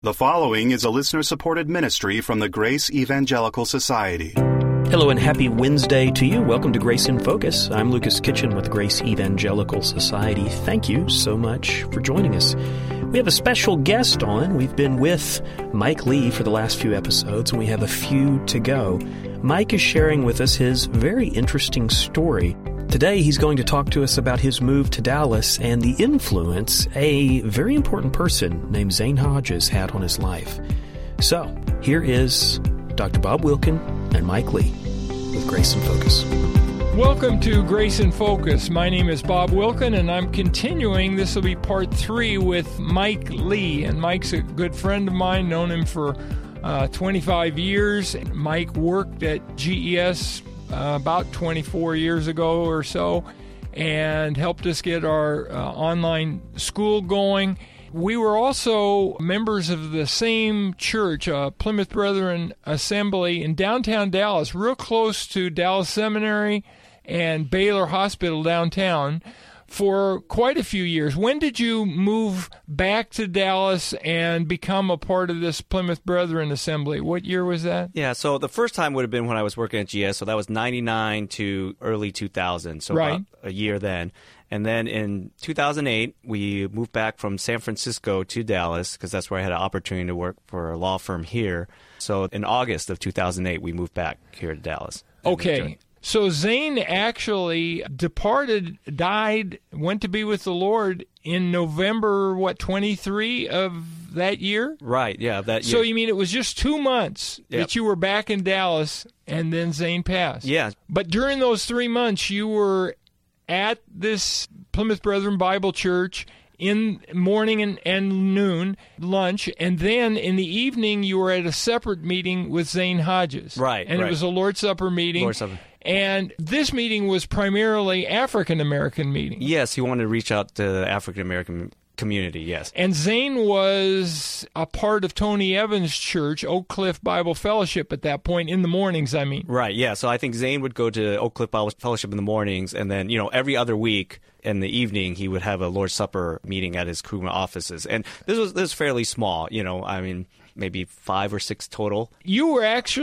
The following is a listener-supported ministry from the Grace Evangelical Society. Hello and happy Wednesday to you. Welcome to Grace in Focus. I'm Lucas Kitchen with Grace Evangelical Society. Thank you so much for joining us. We have a special guest on. We've been with Mike Lee for the last few episodes, and we have a few to go. Mike is sharing with us his very interesting story. Today, he's going to talk to us about his move to Dallas and the influence a very important person named Zane Hodges had on his life. So, here is Dr. Bob Wilkin and Mike Lee with Grace in Focus. Welcome to Grace in Focus. My name is Bob Wilkin, and I'm continuing. This will be part 3 with Mike Lee. And Mike's a good friend of mine, known him for 25 years. Mike worked at GES about 24 years ago or so and helped us get our online school going. We were also members of the same church, Plymouth Brethren Assembly in downtown Dallas, real close to Dallas Seminary and Baylor Hospital downtown for quite a few years. When did you move back to Dallas and become a part of this Plymouth Brethren Assembly? What year was that? Yeah, so the first time would have been when I was working at GS, so that was 99 to early 2000, so right. About a year then. And then in 2008, we moved back from San Francisco to Dallas because that's where I had an opportunity to work for a law firm here. So in August of 2008, we moved back here to Dallas. Okay. So Zane actually died, went to be with the Lord in November, 23 of that year? Right, yeah, that year. So you mean it was just 2 months that you were back in Dallas and then Zane passed? Yeah. But during those 3 months, you were at this Plymouth Brethren Bible Church in morning and noon, lunch, and then in the evening you were at a separate meeting with Zane Hodges. Right, And it was a Lord's Supper meeting. Lord's Supper. And this meeting was primarily African-American meeting. Yes, he wanted to reach out to the African-American community, yes. And Zane was a part of Tony Evans' church, Oak Cliff Bible Fellowship at that point, in the mornings, I mean. Right, yeah. So I think Zane would go to Oak Cliff Bible Fellowship in the mornings, and then, every other week in the evening, he would have a Lord's Supper meeting at his Kuma offices. And this was fairly small, maybe 5 or 6 total. You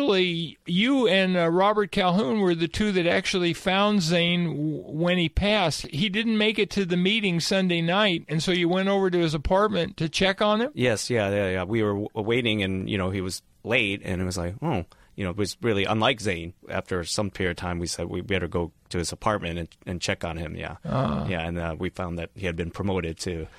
and Robert Calhoun were the two that actually found Zane when he passed. He didn't make it to the meeting Sunday night, and so you went over to his apartment to check on him? Yes, yeah. We were waiting, and, he was late, and it was like, it was really unlike Zane. After some period of time, we said we better go to his apartment and check on him, yeah. And we found that he had been promoted, too.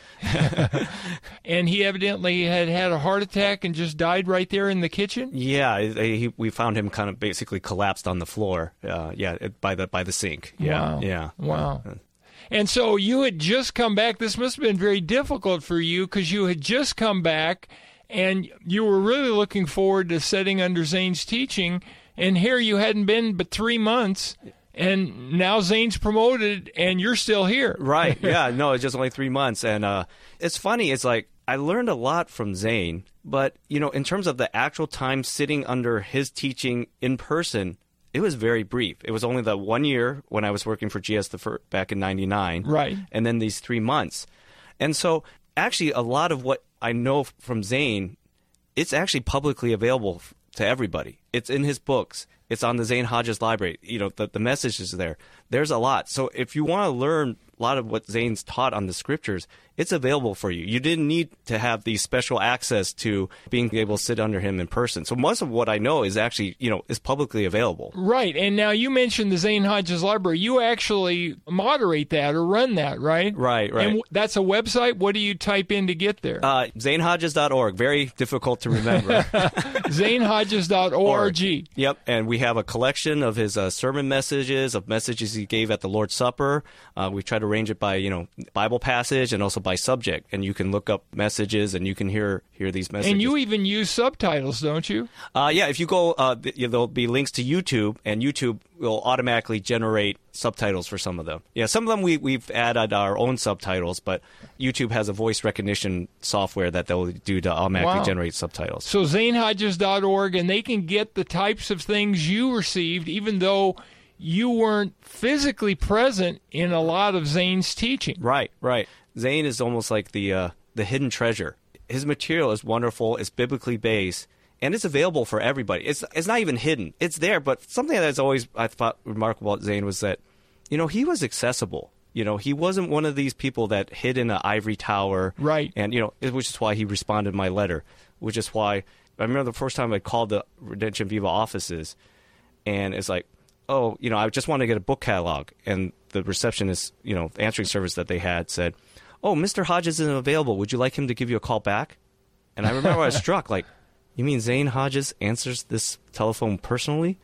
And he evidently had a heart attack and just died right there in the kitchen? Yeah, we found him kind of basically collapsed on the floor, by the sink. Yeah, wow. Yeah. Wow. And so you had just come back. This must have been very difficult for you because you had just come back and you were really looking forward to sitting under Zane's teaching, and here you hadn't been but 3 months, and now Zane's promoted, and you're still here. Right, yeah, no, it's just only 3 months, and it's funny, it's like, I learned a lot from Zane, but, in terms of the actual time sitting under his teaching in person, it was very brief. It was only the 1 year when I was working for GS back in 99. Right. And then these 3 months. And so, actually, a lot of what I know from Zane, it's actually publicly available to everybody. It's in his books. It's on the Zane Hodges Library. The message is there. There's a lot. So if you want to learn a lot of what Zane's taught on the scriptures, it's available for you. You didn't need to have the special access to being able to sit under him in person. So most of what I know is actually, is publicly available. Right. And now you mentioned the Zane Hodges Library. You actually moderate that or run that, right? Right. And that's a website? What do you type in to get there? ZaneHodges.org. Very difficult to remember. ZaneHodges.org. Yep. And we have a collection of his sermon messages, of messages he gave at the Lord's Supper. We try to arrange it by, Bible passage and also by subject. And you can look up messages and you can hear these messages. And you even use subtitles, don't you? Yeah, if you go, there'll be links to YouTube, and YouTube will automatically generate subtitles for some of them. Yeah, some of them we've added our own subtitles, but YouTube has a voice recognition software that they'll do to automatically generate subtitles. So ZaneHodges.org, and they can get the types of things you received, even though you weren't physically present in a lot of Zane's teaching. Right. Zane is almost like the hidden treasure his material is wonderful. It's biblically based. And it's available for everybody. It's not even hidden. It's there. But something that's always, I thought, remarkable about Zane was that, he was accessible. He wasn't one of these people that hid in an ivory tower. Right. And, which is why he responded to my letter, which is why I remember the first time I called the Redemption Viva offices, and it's like, oh, I just want to get a book catalog. And the receptionist, the answering service that they had said, oh, Mr. Hodges isn't available. Would you like him to give you a call back? And I remember I was struck, like, you mean Zane Hodges answers this telephone personally?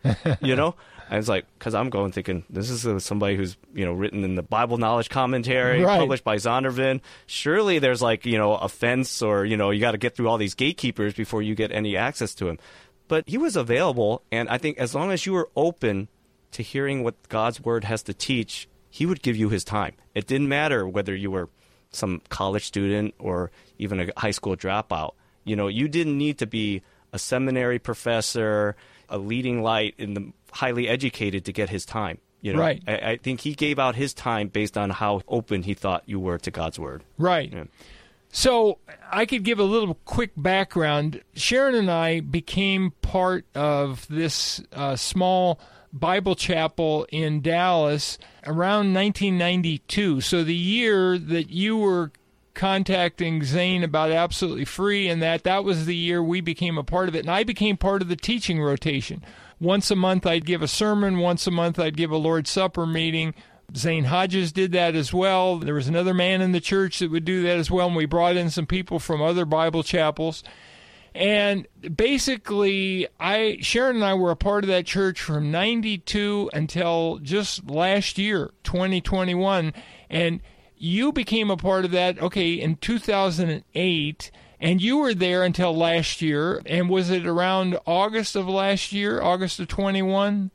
I was like, because I'm going thinking, this is somebody who's, written in the Bible Knowledge Commentary, right. published by Zondervan. Surely there's like, a fence or, you got to get through all these gatekeepers before you get any access to him. But he was available, and I think as long as you were open to hearing what God's Word has to teach, he would give you his time. It didn't matter whether you were some college student or even a high school dropout. You didn't need to be a seminary professor, a leading light in the highly educated to get his time. Right. I think he gave out his time based on how open he thought you were to God's Word. Right. Yeah. So I could give a little quick background. Sharon and I became part of this small Bible chapel in Dallas around 1992. So the year that you were contacting Zane about Absolutely Free, and that was the year we became a part of it. And I became part of the teaching rotation. Once a month I'd give a sermon. Once a month I'd give a Lord's Supper meeting. Zane Hodges did that as well. There was another man in the church that would do that as well, and we brought in some people from other Bible chapels. And basically, Sharon and I were a part of that church from 92 until just last year, 2021. And you became a part of that, in 2008, and you were there until last year. And was it around August of last year, August of 2021?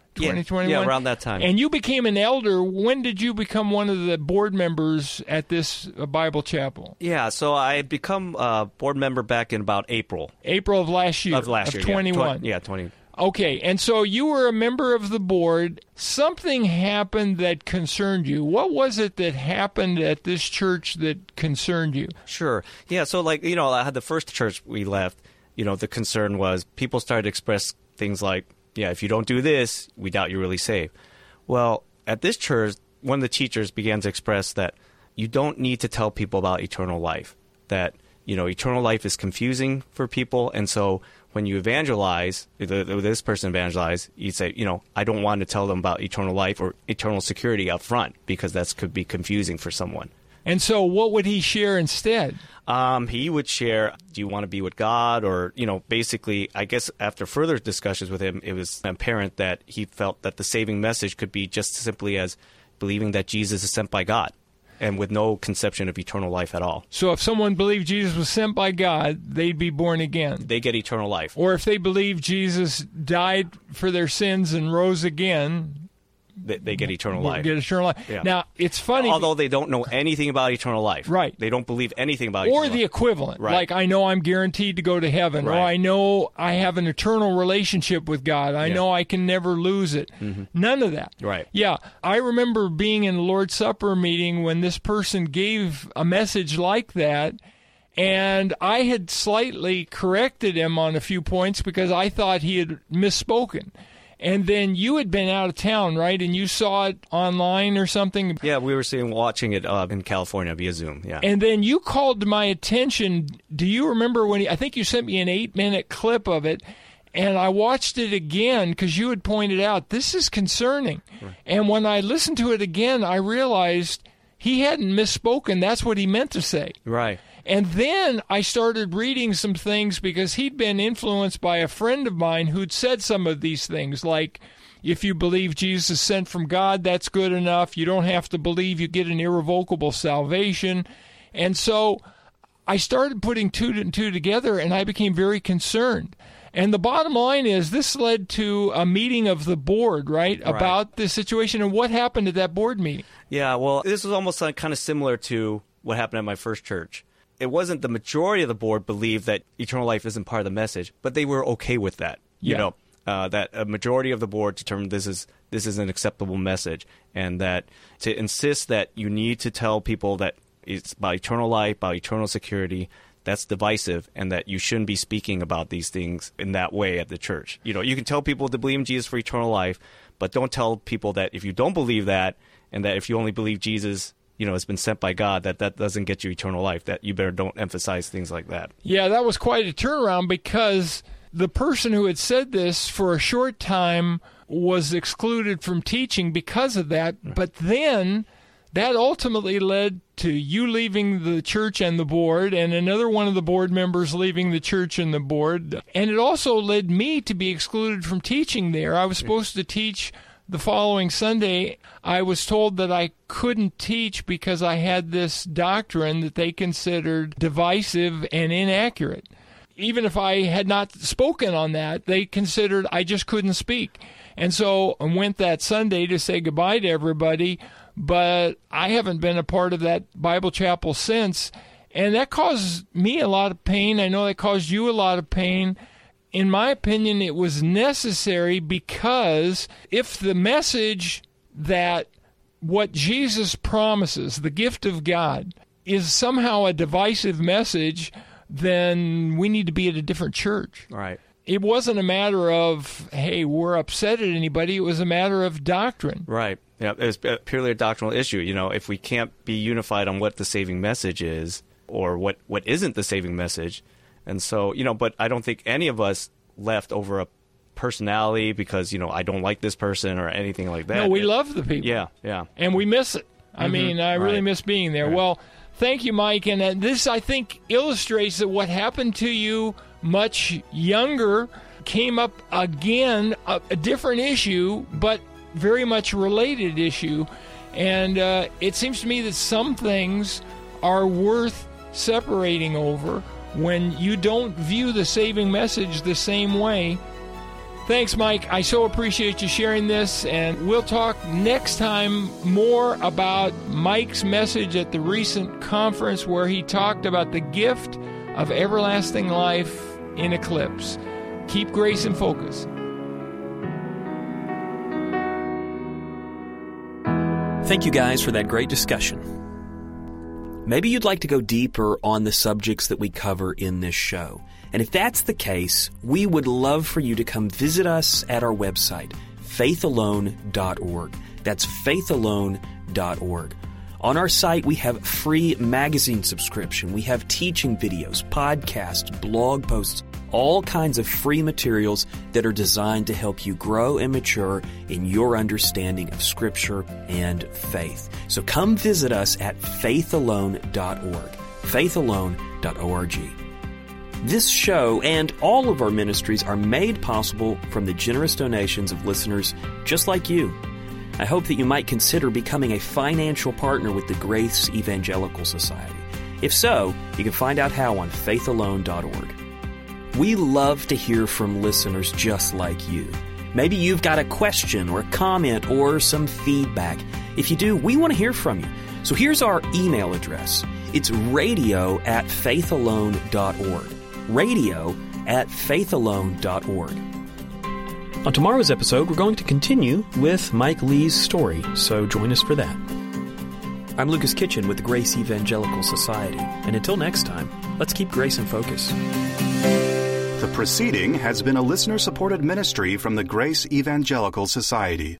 Yeah, around that time. And you became an elder. When did you become one of the board members at this Bible chapel? Yeah, so I had become a board member back in about April. April of last year. Of 21. Yeah, 20. Okay, and so you were a member of the board. Something happened that concerned you. What was it that happened at this church that concerned you? Sure. Yeah, so I had the first church we left, the concern was people started to express things like, yeah, if you don't do this, we doubt you're really saved. Well, at this church, one of the teachers began to express that you don't need to tell people about eternal life, that, eternal life is confusing for people, and so when you evangelize, this person evangelized, you say, I don't want to tell them about eternal life or eternal security up front because that could be confusing for someone. And so what would he share instead? He would share, do you want to be with God? Or, basically, I guess after further discussions with him, it was apparent that he felt that the saving message could be just simply as believing that Jesus is sent by God and with no conception of eternal life at all. So if someone believed Jesus was sent by God, they'd be born again. They get eternal life. Or if they believe Jesus died for their sins and rose again, they get eternal life. Get eternal life. Yeah. Now, it's funny. Although they don't know anything about eternal life. Right. They don't believe anything about eternal life. Or the equivalent. Right. Like, I know I'm guaranteed to go to heaven. Right. Or I know I have an eternal relationship with God. I know I can never lose it. Mm-hmm. None of that. Right. Yeah. I remember being in the Lord's Supper meeting when this person gave a message like that. And I had slightly corrected him on a few points because I thought he had misspoken. And then you had been out of town, right? And you saw it online or something? Yeah, we were watching it in California via Zoom, yeah. And then you called to my attention. Do you remember when I think you sent me an 8-minute clip of it, and I watched it again because you had pointed out, this is concerning. Right. And when I listened to it again, I realized he hadn't misspoken. That's what he meant to say. Right. And then I started reading some things because he'd been influenced by a friend of mine who'd said some of these things, like, if you believe Jesus is sent from God, that's good enough. You don't have to believe you get an irrevocable salvation. And so I started putting two and two together, and I became very concerned. And the bottom line is this led to a meeting of the board, right, about this situation. And what happened at that board meeting? Yeah, well, this was almost kind of similar to what happened at my first church. It wasn't the majority of the board believed that eternal life isn't part of the message, but they were okay with that. Yeah. That a majority of the board determined this is an acceptable message, and that to insist that you need to tell people that it's about eternal life, about eternal security, that's divisive and that you shouldn't be speaking about these things in that way at the church. You know, you can tell people to believe in Jesus for eternal life, but don't tell people that if you don't believe that, and that if you only believe Jesus, you know, has been sent by God, that doesn't get you eternal life, that you better don't emphasize things like that. Yeah, that was quite a turnaround, because the person who had said this for a short time was excluded from teaching because of that. But then that ultimately led to you leaving the church and the board, and another one of the board members leaving the church and the board. And it also led me to be excluded from teaching there. I was supposed to teach the following Sunday. I was told that I couldn't teach because I had this doctrine that they considered divisive and inaccurate. Even if I had not spoken on that, they considered I just couldn't speak. And so I went that Sunday to say goodbye to everybody, but I haven't been a part of that Bible chapel since. And that caused me a lot of pain. I know that caused you a lot of pain. In my opinion, it was necessary, because if the message that what Jesus promises, the gift of God, is somehow a divisive message, then we need to be at a different church. Right. It wasn't a matter of, hey, we're upset at anybody. It was a matter of doctrine. Right. Yeah, it was purely a doctrinal issue. You know, if we can't be unified on what the saving message is, or what isn't the saving message. And so, you know, but I don't think any of us left over a personality because, you know, I don't like this person or anything like that. No, we love the people. Yeah. And we miss it. I mean, I really miss being there. Right. Well, thank you, Mike. And this, I think, illustrates that what happened to you much younger came up again, a different issue, but very much related issue. And it seems to me that some things are worth separating over when you don't view the saving message the same way. Thanks, Mike. I so appreciate you sharing this, and we'll talk next time more about Mike's message at the recent conference where he talked about the gift of everlasting life in eclipse. Keep grace in focus. Thank you guys for that great discussion. Maybe you'd like to go deeper on the subjects that we cover in this show. And if that's the case, we would love for you to come visit us at our website, faithalone.org. That's faithalone.org. On our site, we have free magazine subscription. We have teaching videos, podcasts, blog posts, all kinds of free materials that are designed to help you grow and mature in your understanding of Scripture and faith. So come visit us at faithalone.org, faithalone.org. This show and all of our ministries are made possible from the generous donations of listeners just like you. I hope that you might consider becoming a financial partner with the Grace Evangelical Society. If so, you can find out how on faithalone.org. We love to hear from listeners just like you. Maybe you've got a question or a comment or some feedback. If you do, we want to hear from you. So here's our email address. It's radio@faithalone.org. radio@faithalone.org. On tomorrow's episode, we're going to continue with Mike Lee's story, so join us for that. I'm Lucas Kitchen with the Grace Evangelical Society, and until next time, let's keep grace in focus. The proceeding has been a listener-supported ministry from the Grace Evangelical Society.